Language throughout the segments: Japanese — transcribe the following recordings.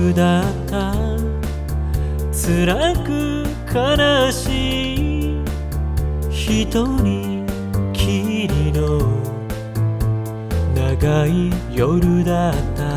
夜だった。辛く悲しい一人きりの長い夜だった。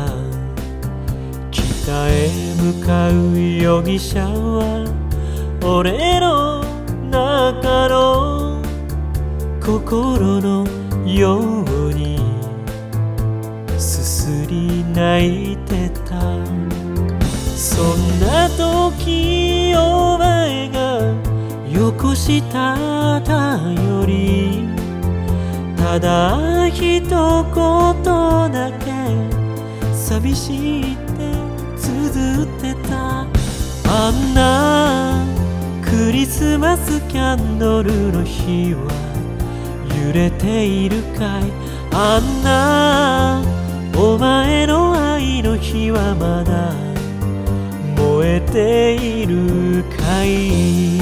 北へ向かう容疑者は俺の中の心のようにすすり泣いてた。そんな時お前がよこした頼り、ただ一言だけ寂しいって綴ってた。あんなクリスマスキャンドルの火は揺れているかい。あんなお前の愛の火はまだ燃えているかい。